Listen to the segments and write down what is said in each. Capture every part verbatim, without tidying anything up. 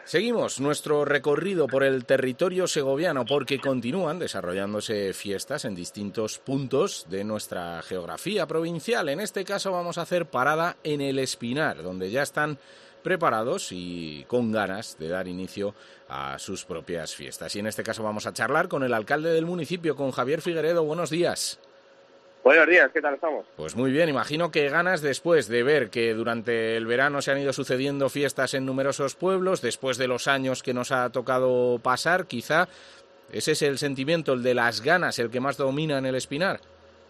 Seguimos nuestro recorrido por el territorio segoviano porque continúan desarrollándose fiestas en distintos puntos de nuestra geografía provincial. En este caso vamos a hacer parada en el Espinar, donde ya están preparados y con ganas de dar inicio a sus propias fiestas. Y en este caso vamos a charlar con el alcalde del municipio, con Javier Figueredo. Buenos días. Buenos días, ¿qué tal estamos? Pues muy bien, imagino que ganas después de ver que durante el verano se han ido sucediendo fiestas en numerosos pueblos, después de los años que nos ha tocado pasar, quizá ese es el sentimiento, el de las ganas, el que más domina en el Espinar.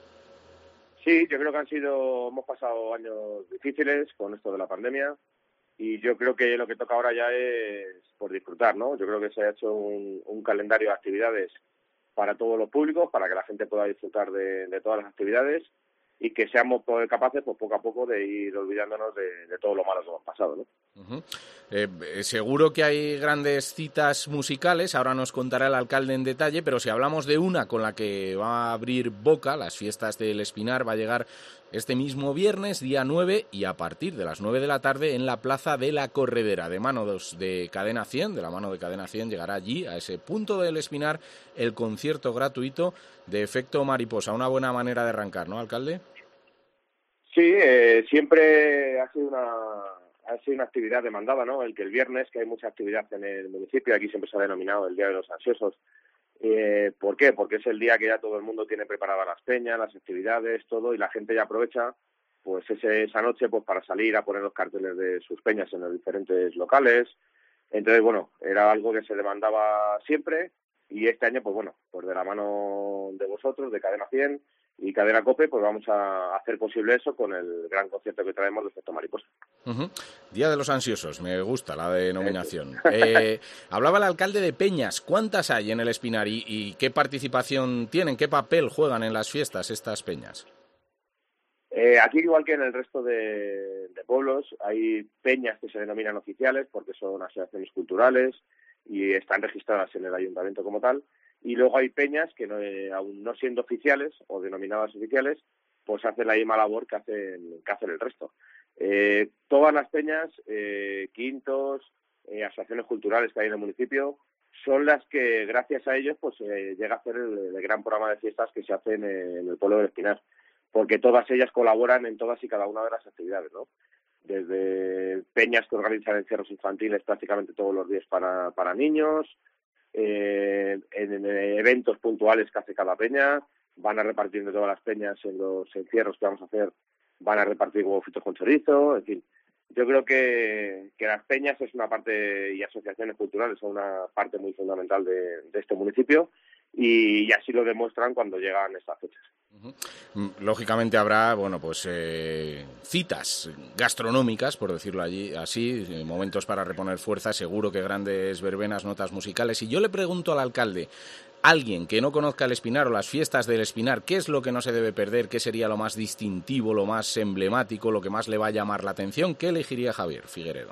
Sí, yo creo que han sido, hemos pasado años difíciles con esto de la pandemia y yo creo que lo que toca ahora ya es por disfrutar, ¿no? Yo creo que se ha hecho un, un calendario de actividades para todos los públicos, para que la gente pueda disfrutar de, de todas las actividades y que seamos capaces, pues poco a poco, de ir olvidándonos de, de todo lo malo que hemos pasado, ¿no? Uh-huh. Eh, seguro que hay grandes citas musicales, ahora nos contará el alcalde en detalle, pero si hablamos de una con la que va a abrir boca, las fiestas del Espinar, va a llegar este mismo viernes, día nueve, y a partir de las nueve de la tarde en la Plaza de la Corredera, de mano de Cadena cien, de la mano de Cadena cien, llegará allí, a ese punto del Espinar, el concierto gratuito de Efecto Mariposa. Una buena manera de arrancar, ¿no, alcalde? Sí, eh, siempre ha sido una ha sido una actividad demandada, ¿no? El que el viernes, que hay mucha actividad en el municipio, aquí siempre se ha denominado el Día de los Ansiosos. Eh, ¿Por qué? Porque es el día que ya todo el mundo tiene preparadas las peñas, las actividades, todo, y la gente ya aprovecha pues ese, esa noche pues para salir a poner los carteles de sus peñas en los diferentes locales. Entonces, bueno, era algo que se demandaba siempre y este año, pues bueno, pues de la mano de vosotros, de Cadena cien y Cadena COPE, pues vamos a hacer posible eso con el gran concierto que traemos de Efecto Mariposa. Uh-huh. Día de los Ansiosos, me gusta la denominación. Eh, hablaba el alcalde de peñas. ¿Cuántas hay en el Espinar y, y qué participación tienen, qué papel juegan en las fiestas estas peñas? Eh, aquí, igual que en el resto de, de pueblos, hay peñas que se denominan oficiales porque son asociaciones culturales y están registradas en el ayuntamiento como tal. Y luego hay peñas que, no, eh, aún no siendo oficiales o denominadas oficiales, pues hacen la misma labor que hacen, que hacen el resto. Eh, todas las peñas, eh, quintos, eh, asociaciones culturales que hay en el municipio, son las que, gracias a ellos, pues eh, llega a hacer el, el gran programa de fiestas que se hacen en el pueblo del Espinar, porque todas ellas colaboran en todas y cada una de las actividades, ¿no? Desde peñas que organizan encierros infantiles prácticamente todos los días para, para niños, eh, en, en eventos puntuales que hace cada peña, van a repartir de todas las peñas en los encierros que vamos a hacer, van a repartir huevos fritos con chorizo, en fin. Yo creo que, que las peñas es una parte, y asociaciones culturales son una parte muy fundamental de, de este municipio, y, y así lo demuestran cuando llegan estas fechas. Uh-huh. Lógicamente habrá, bueno, pues eh, citas gastronómicas, por decirlo allí así, eh, momentos para reponer fuerza, seguro que grandes verbenas, notas musicales. Y yo le pregunto al alcalde, alguien que no conozca el Espinar o las fiestas del Espinar, ¿qué es lo que no se debe perder? ¿Qué sería lo más distintivo, lo más emblemático, lo que más le va a llamar la atención? ¿Qué elegiría Javier Figueredo?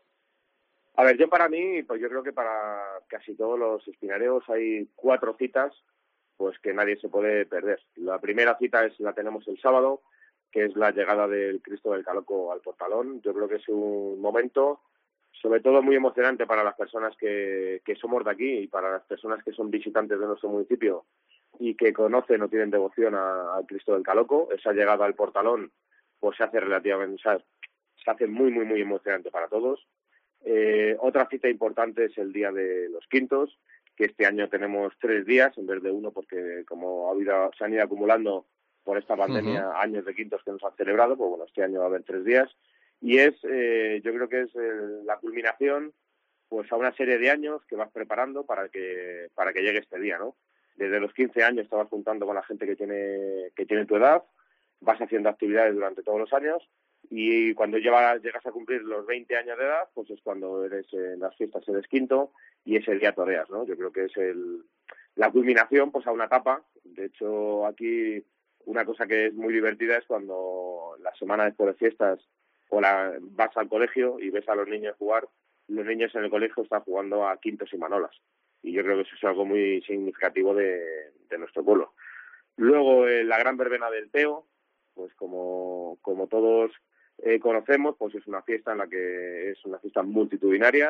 A ver, yo para mí, pues yo creo que para casi todos los espinareos hay cuatro citas pues que nadie se puede perder. La primera cita es la tenemos el sábado, que es la llegada del Cristo del Caloco al Portalón. Yo creo que es un momento, sobre todo muy emocionante para las personas que, que somos de aquí y para las personas que son visitantes de nuestro municipio y que conocen o tienen devoción al Cristo del Caloco. Esa llegada al Portalón pues se hace relativamente, o sea, se hace muy, muy, muy emocionante para todos. Eh, otra cita importante es el Día de los Quintos, que este año tenemos tres días en vez de uno, porque como ha habido, se han ido acumulando por esta pandemia uh-huh. años de quintos que nos han celebrado, pues bueno, este año va a haber tres días. Y es, eh, yo creo que es eh, la culminación pues a una serie de años que vas preparando para que para que llegue este día, ¿no? Desde los quince años te vas juntando con la gente que tiene que tiene tu edad, vas haciendo actividades durante todos los años, y cuando llevas, llegas a cumplir los veinte años de edad, pues es cuando eres en las fiestas eres quinto y ese día toreas, ¿no? Yo creo que es el, la culminación pues a una etapa. De hecho, aquí una cosa que es muy divertida es cuando la semana después de fiestas o la, vas al colegio y ves a los niños jugar. Los niños en el colegio están jugando a quintos y manolas, y yo creo que eso es algo muy significativo de, de nuestro pueblo. Luego, eh, la gran verbena del Teo, pues como, como todos eh, conocemos, pues es una fiesta en la que es una fiesta multitudinaria,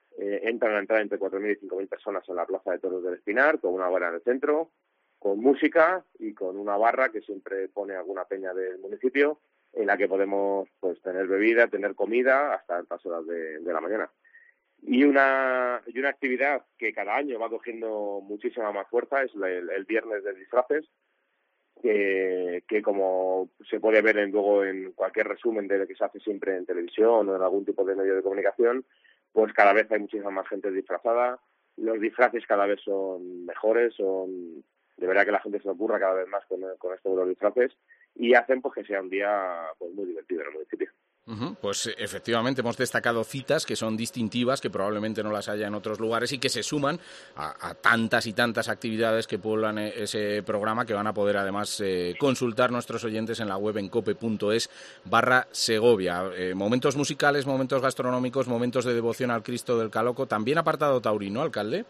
Eh, entran a entrar entre cuatro mil y cinco mil personas en la Plaza de Toros del Espinar, con una barra en el centro, con música y con una barra que siempre pone alguna peña del municipio, en la que podemos pues tener bebida, tener comida hasta altas horas de, de la mañana. Y una, y una actividad que cada año va cogiendo muchísima más fuerza es el, el viernes de disfraces, que, que como se puede ver en, luego en cualquier resumen de lo que se hace siempre en televisión o en algún tipo de medio de comunicación, pues cada vez hay muchísima más gente disfrazada, los disfraces cada vez son mejores, son de verdad que la gente se le ocurra cada vez más con, con esto de los disfraces y hacen pues que sea un día pues muy divertido en el municipio. Uh-huh. Pues efectivamente hemos destacado citas que son distintivas, que probablemente no las haya en otros lugares y que se suman a, a tantas y tantas actividades que pueblan ese programa, que van a poder además eh, consultar nuestros oyentes en la web en cope.es barra Segovia. Eh, momentos musicales, momentos gastronómicos, momentos de devoción al Cristo del Caloco, también apartado taurino, alcalde.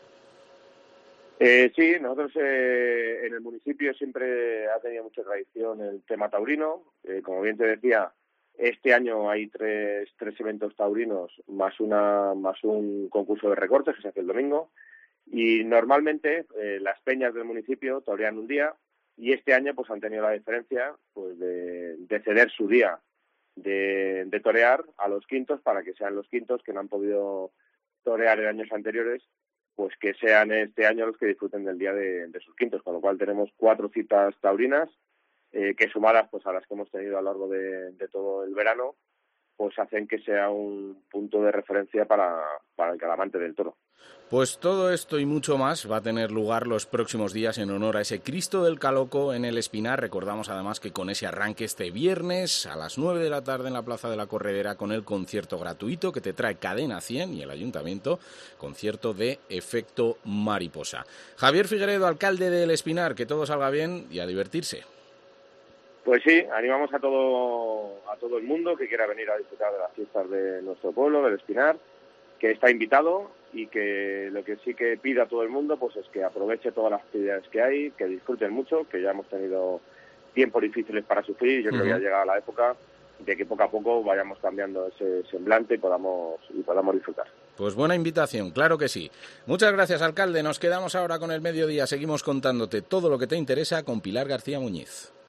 Eh, sí, nosotros eh, en el municipio siempre ha tenido mucha tradición el tema taurino. Eh, como bien te decía, este año hay tres, tres eventos taurinos más una más un concurso de recortes que se hace el domingo. Y normalmente eh, las peñas del municipio torean un día y este año pues han tenido la diferencia pues de, de ceder su día de, de torear a los quintos para que sean los quintos que no han podido torear en años anteriores, pues que sean este año los que disfruten del día de, de sus quintos, con lo cual tenemos cuatro citas taurinas eh, que sumadas pues a las que hemos tenido a lo largo de, de todo el verano, pues hacen que sea un punto de referencia para, para el calamante del toro. Pues todo esto y mucho más va a tener lugar los próximos días en honor a ese Cristo del Caloco en el Espinar. Recordamos además que con ese arranque este viernes a las nueve de la tarde en la Plaza de la Corredera con el concierto gratuito que te trae Cadena cien y el Ayuntamiento, concierto de Efecto Mariposa. Javier Figueredo, alcalde del Espinar, que todo salga bien y a divertirse. Pues sí, animamos a todo a todo el mundo que quiera venir a disfrutar de las fiestas de nuestro pueblo, del Espinar, que está invitado y que lo que sí que pide a todo el mundo pues es que aproveche todas las actividades que hay, que disfruten mucho, que ya hemos tenido tiempos difíciles para sufrir y yo uh-huh. creo que ya ha llegado la época de que poco a poco vayamos cambiando ese semblante y podamos, y podamos disfrutar. Pues buena invitación, claro que sí. Muchas gracias, alcalde. Nos quedamos ahora con el mediodía. Seguimos contándote todo lo que te interesa con Pilar García Muñiz.